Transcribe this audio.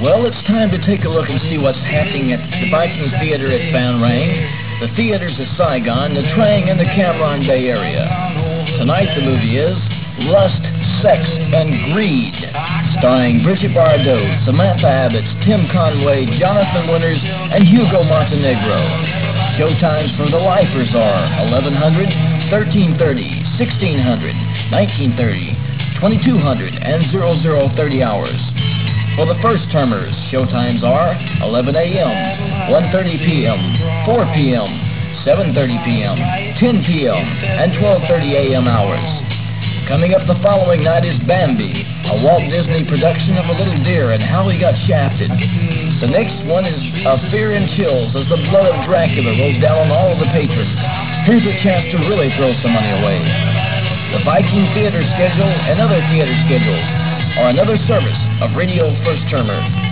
Well, it's time to take a look and see what's happening at the Viking Theater at Phan Rang, the theaters at Saigon, the Trang, and the Cam Ranh Bay area. Tonight the movie is Lust, Sex, and Greed, starring Brigitte Bardot, Samantha Abbott, Tim Conway, Jonathan Winters, and Hugo Montenegro. Showtimes for the lifers are 1100, 1330, 1600, 1930, 2200, and 0030 hours. For the first-termers, showtimes are 11 a.m., 1:30 p.m., 4 p.m., 7:30 p.m., 10 p.m., and 12:30 a.m. hours. Coming up the following night is Bambi, a Walt Disney production of a little deer and how he got shafted. The next one is Fear and Chills as the blood of Dracula rolls down on all of the patrons. Here's a chance to really throw some money away. The Viking Theater schedule and other theater schedules are another service of Radio First Termer.